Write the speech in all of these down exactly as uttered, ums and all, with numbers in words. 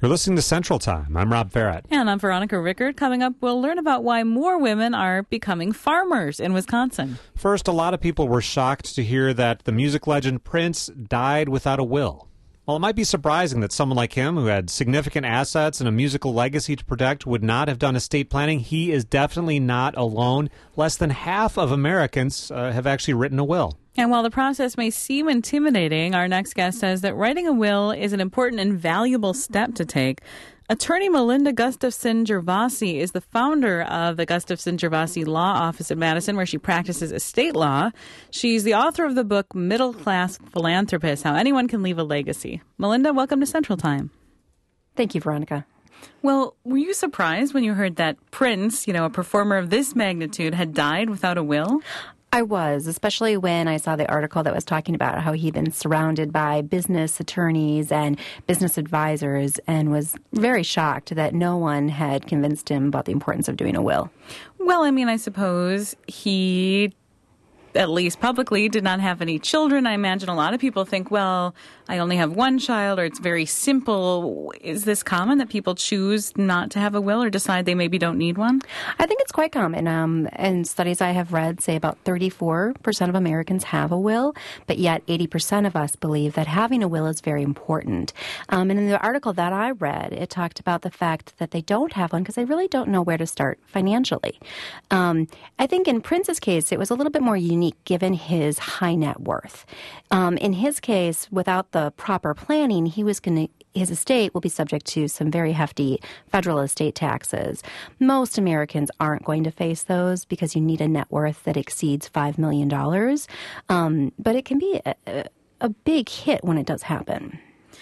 You're listening to Central Time. I'm Rob Farrett. And I'm Veronica Rickard. Coming up, we'll learn about why more women are becoming farmers in Wisconsin. First, a lot of people were shocked to hear that the music legend Prince died without a will. While it might be surprising that someone like him, who had significant assets and a musical legacy to protect, would not have done estate planning, he is definitely not alone. Less than half of Americans uh, have actually written a will. And while the process may seem intimidating, our next guest says that writing a will is an important and valuable step to take. Attorney Melinda Gustafson Gervasi is the founder of the Gustafson Gervasi Law Office in Madison, where she practices estate law. She's the author of the book Middle Class Philanthropist: How Anyone Can Leave a Legacy. Melinda, welcome to Central Time. Thank you, Veronica. Well, were you surprised when you heard that Prince, you know, a performer of this magnitude, had died without a will? I was, especially when I saw the article that was talking about how he'd been surrounded by business attorneys and business advisors, and was very shocked that no one had convinced him about the importance of doing a will. Well, I mean, I suppose he, at least publicly, did not have any children. I imagine a lot of people think, well, I only have one child, or it's very simple. Is this common that people choose not to have a will or decide they maybe don't need one? I think it's quite common. Um, and studies I have read say about thirty-four percent of Americans have a will, but yet eighty percent of us believe that having a will is very important. Um, and in the article that I read, it talked about the fact that they don't have one because they really don't know where to start financially. Um, I think in Prince's case, it was a little bit more unique given his high net worth. Um, in his case, without the proper planning, he was going to his estate will be subject to some very hefty federal estate taxes. Most Americans aren't going to face those because you need a net worth that exceeds five million dollars. Um, but it can be a, a big hit when it does happen.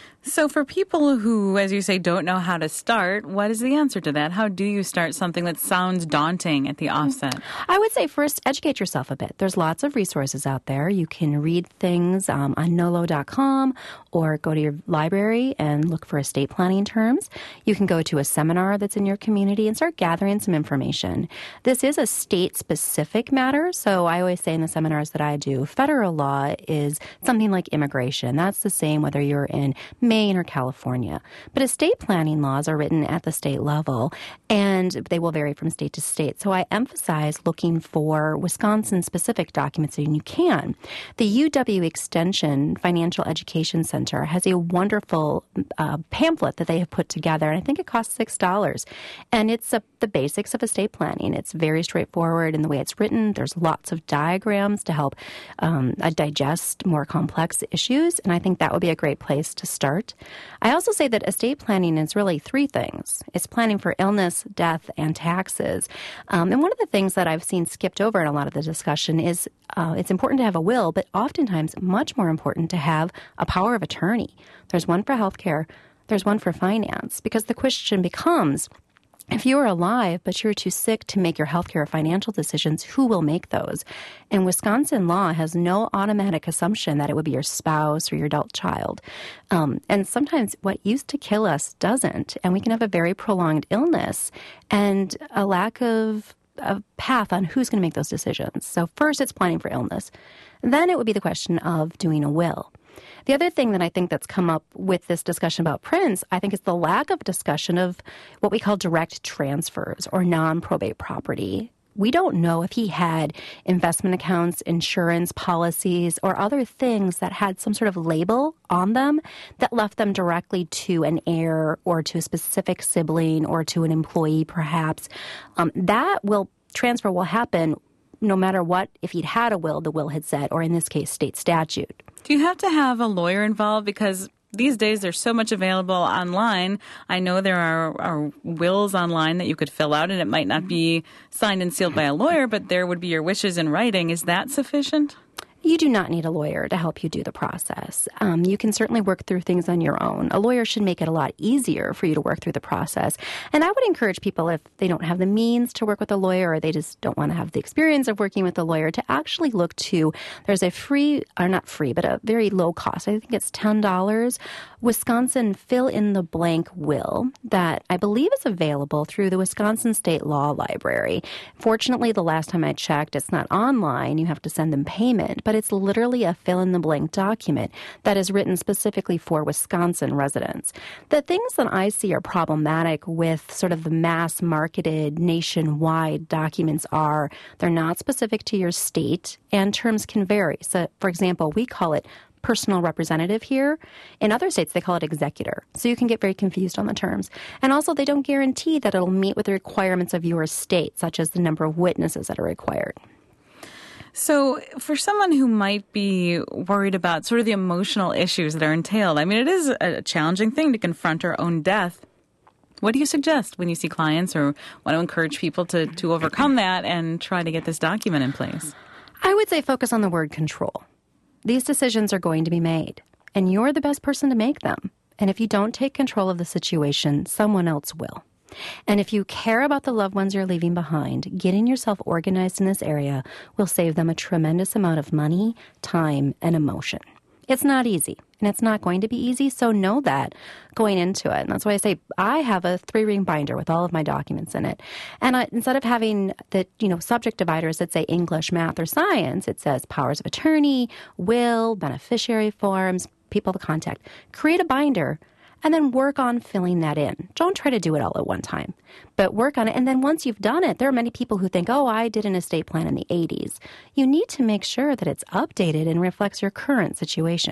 So for people who, as you say, don't know how to start, what is the answer to that? How do you start something that sounds daunting at the offset? I would say first, educate yourself a bit. There's lots of resources out there. You can read things um, on nolo dot com or go to your library and look for estate planning terms. You can go to a seminar that's in your community and start gathering some information. This is a state-specific matter, so I always say in the seminars that I do, federal law is something like immigration. That's the same whether you're in Maine or California. But estate planning laws are written at the state level, and they will vary from state to state. So I emphasize looking for Wisconsin-specific documents when you can. The U W Extension Financial Education Center has a wonderful uh, pamphlet that they have put together, and I think it costs six dollars. And it's uh, the basics of estate planning. It's very straightforward in the way it's written. There's lots of diagrams to help um, uh, digest more complex issues, and I think that would be a great place to start. I also say that estate planning is really three things. It's planning for illness, death, and taxes. Um, and one of the things that I've seen skipped over in a lot of the discussion is uh, it's important to have a will, but oftentimes much more important to have a power of attorney. There's one for healthcare. There's one for finance, because the question becomes, if you are alive, but you're too sick to make your healthcare or financial decisions, who will make those? And Wisconsin law has no automatic assumption that it would be your spouse or your adult child. Um, and sometimes what used to kill us doesn't. And we can have a very prolonged illness and a lack of a path on who's going to make those decisions. So first, it's planning for illness. Then it would be the question of doing a will. The other thing that I think that's come up with this discussion about Prince, I think, is the lack of discussion of what we call direct transfers or non-probate property. We don't know if he had investment accounts, insurance policies, or other things that had some sort of label on them that left them directly to an heir or to a specific sibling or to an employee, perhaps. Um, that will transfer will happen no matter what. If he'd had a will, the will had said, or in this case, state statute. Do you have to have a lawyer involved? Because these days there's so much available online. I know there are, are wills online that you could fill out, and it might not be signed and sealed by a lawyer, but there would be your wishes in writing. Is that sufficient? You do not need a lawyer to help you do the process. Um, you can certainly work through things on your own. A lawyer should make it a lot easier for you to work through the process. And I would encourage people, if they don't have the means to work with a lawyer or they just don't want to have the experience of working with a lawyer, to actually look to, there's a free, or not free, but a very low cost, I think it's ten dollars, Wisconsin fill-in-the-blank will that I believe is available through the Wisconsin State Law Library. Fortunately, the last time I checked, it's not online. You have to send them payment. But it's literally a fill-in-the-blank document that is written specifically for Wisconsin residents. The things that I see are problematic with sort of the mass-marketed nationwide documents are they're not specific to your state, and terms can vary. So, for example, we call it personal representative here. In other states, they call it executor. So you can get very confused on the terms. And also, they don't guarantee that it'll meet with the requirements of your state, such as the number of witnesses that are required. So for someone who might be worried about sort of the emotional issues that are entailed, I mean, it is a challenging thing to confront our own death. What do you suggest when you see clients or want to encourage people to, to overcome that and try to get this document in place? I would say focus on the word control. These decisions are going to be made, and you're the best person to make them. And if you don't take control of the situation, someone else will. And if you care about the loved ones you're leaving behind, getting yourself organized in this area will save them a tremendous amount of money, time, and emotion. It's not easy, and it's not going to be easy, so know that going into it. And that's why I say I have a three-ring binder with all of my documents in it. And I, instead of having the, you know, subject dividers that say English, math, or science, it says powers of attorney, will, beneficiary forms, people to contact. Create a binder and then work on filling that in. Don't try to do it all at one time, but work on it. And then once you've done it, there are many people who think, oh, I did an estate plan in the eighties. You need to make sure that it's updated and reflects your current situation.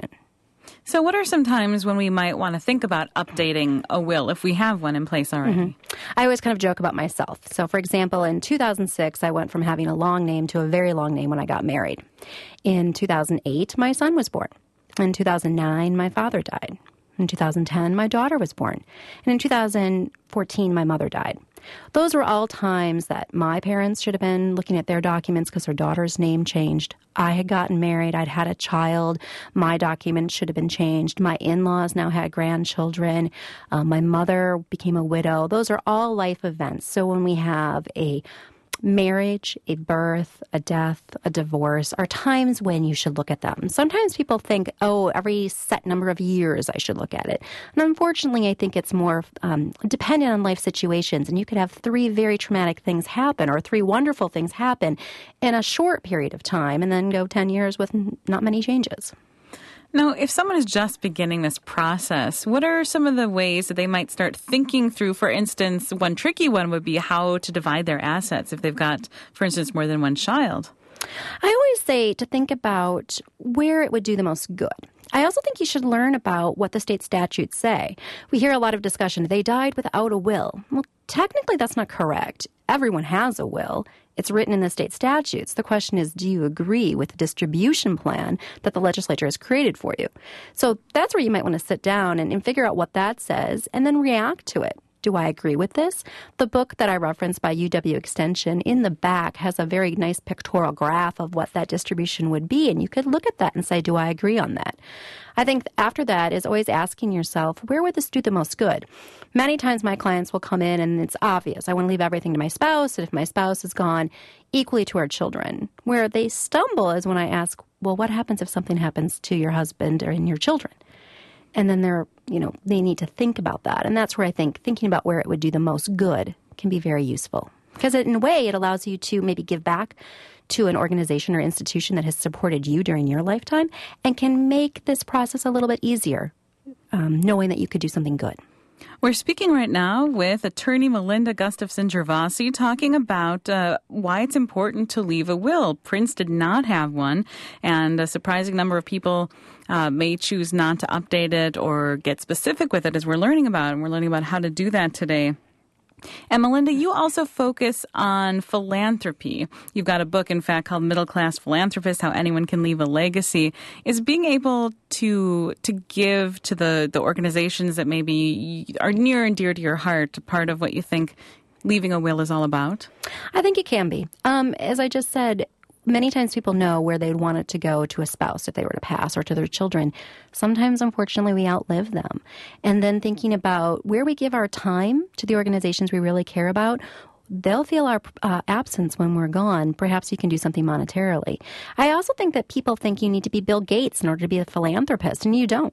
So what are some times when we might want to think about updating a will if we have one in place already? Mm-hmm. I always kind of joke about myself. So, for example, in two thousand six, I went from having a long name to a very long name when I got married. In two thousand eight, my son was born. In two thousand nine, my father died. In two thousand ten, my daughter was born. And in two thousand fourteen, my mother died. Those were all times that my parents should have been looking at their documents because their daughter's name changed. I had gotten married. I'd had a child. My documents should have been changed. My in-laws now had grandchildren. Uh, my mother became a widow. Those are all life events. So when we have a marriage, a birth, a death, a divorce are times when you should look at them. Sometimes people think, oh, every set number of years I should look at it. And unfortunately, I think it's more um, dependent on life situations. And you could have three very traumatic things happen or three wonderful things happen in a short period of time and then go ten years with not many changes. Now, if someone is just beginning this process, what are some of the ways that they might start thinking through? For instance, one tricky one would be how to divide their assets if they've got, for instance, more than one child. I always say to think about where it would do the most good. I also think you should learn about what the state statutes say. We hear a lot of discussion, they died without a will. Well, technically that's not correct. Everyone has a will. It's written in the state statutes. The question is, do you agree with the distribution plan that the legislature has created for you? So that's where you might want to sit down and, and figure out what that says and then react to it. Do I agree with this? The book that I referenced by U W Extension in the back has a very nice pictorial graph of what that distribution would be, and you could look at that and say, do I agree on that? I think after that is always asking yourself, where would this do the most good? Many times my clients will come in and it's obvious. I want to leave everything to my spouse, and if my spouse is gone, equally to our children. Where they stumble is when I ask, well, what happens if something happens to your husband or in your children? And then they're, you know, they need to think about that. And that's where I think thinking about where it would do the most good can be very useful. Because in a way, it allows you to maybe give back to an organization or institution that has supported you during your lifetime and can make this process a little bit easier, um, knowing that you could do something good. We're speaking right now with attorney Melinda Gustafson Gervasi, talking about uh, why it's important to leave a will. Prince did not have one, and a surprising number of people uh, may choose not to update it or get specific with it, as we're learning about, and we're learning about how to do that today. And Melinda, you also focus on philanthropy. You've got a book, in fact, called Middle Class Philanthropist, How Anyone Can Leave a Legacy. Is being able to to give to the, the organizations that maybe are near and dear to your heart part of what you think leaving a will is all about? I think it can be. Um, as I just said, many times people know where they'd want it to go to a spouse if they were to pass or to their children. Sometimes, unfortunately, we outlive them. And then thinking about where we give our time to the organizations we really care about, they'll feel our uh, absence when we're gone. Perhaps you can do something monetarily. I also think that people think you need to be Bill Gates in order to be a philanthropist, and you don't.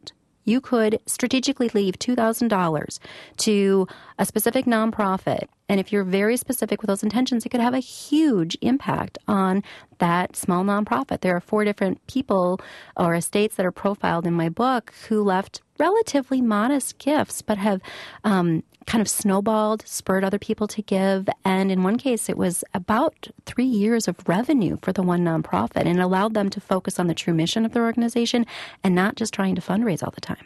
You could strategically leave two thousand dollars to a specific nonprofit. And if you're very specific with those intentions, it could have a huge impact on that small nonprofit. There are four different people or estates that are profiled in my book who left relatively modest gifts, but have um, kind of snowballed, spurred other people to give. And in one case, it was about three years of revenue for the one nonprofit, and it allowed them to focus on the true mission of their organization and not just trying to fundraise all the time.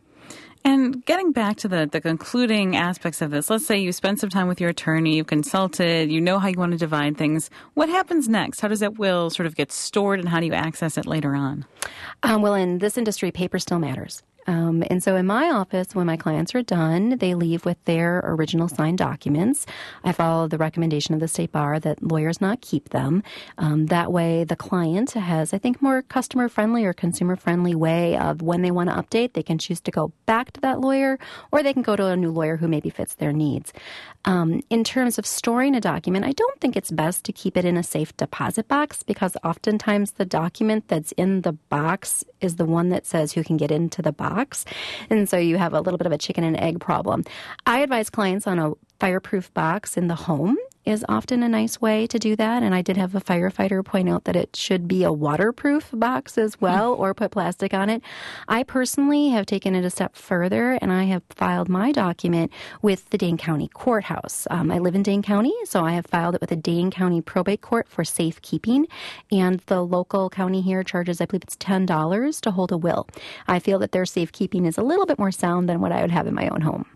And getting back to the, the concluding aspects of this, let's say you spend some time with your attorney, you've consulted, you know how you want to divide things. What happens next? How does that will sort of get stored, and how do you access it later on? Um, well, in this industry, paper still matters. Um, and so in my office, when my clients are done, they leave with their original signed documents. I follow the recommendation of the State Bar that lawyers not keep them. Um, that way, the client has, I think, more customer-friendly or consumer-friendly way of when they want to update, they can choose to go back to that lawyer, or they can go to a new lawyer who maybe fits their needs. Um, in terms of storing a document, I don't think it's best to keep it in a safe deposit box, because oftentimes the document that's in the box is the one that says who can get into the box. And so you have a little bit of a chicken and egg problem. I advise clients on a fireproof box in the home is often a nice way to do that. And I did have a firefighter point out that it should be a waterproof box as well, or put plastic on it. I personally have taken it a step further, and I have filed my document with the Dane County Courthouse. Um, I live in Dane County, so I have filed it with the Dane County Probate Court for safekeeping. And the local county here charges, I believe it's ten dollars to hold a will. I feel that their safekeeping is a little bit more sound than what I would have in my own home.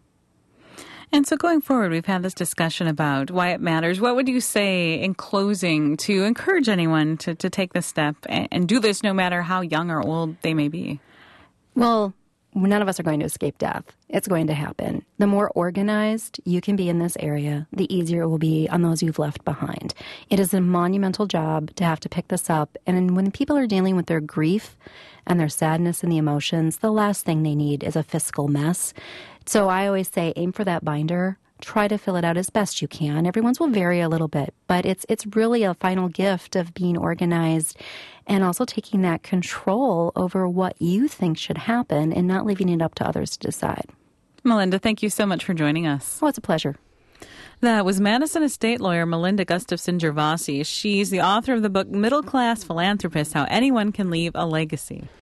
And so going forward, we've had this discussion about why it matters. What would you say in closing to encourage anyone to, to take this step and, and do this no matter how young or old they may be? Well, none of us are going to escape death. It's going to happen. The more organized you can be in this area, the easier it will be on those you've left behind. It is a monumental job to have to pick this up. And when people are dealing with their grief and their sadness and the emotions, the last thing they need is a fiscal mess. So I always say, aim for that binder. Try to fill it out as best you can. Everyone's will vary a little bit, but it's it's really a final gift of being organized and also taking that control over what you think should happen and not leaving it up to others to decide. Melinda, thank you so much for joining us. Oh, it's a pleasure. That was Madison estate lawyer Melinda Gustafson Gervasi. She's the author of the book Middle Class Philanthropist: How Anyone Can Leave a Legacy.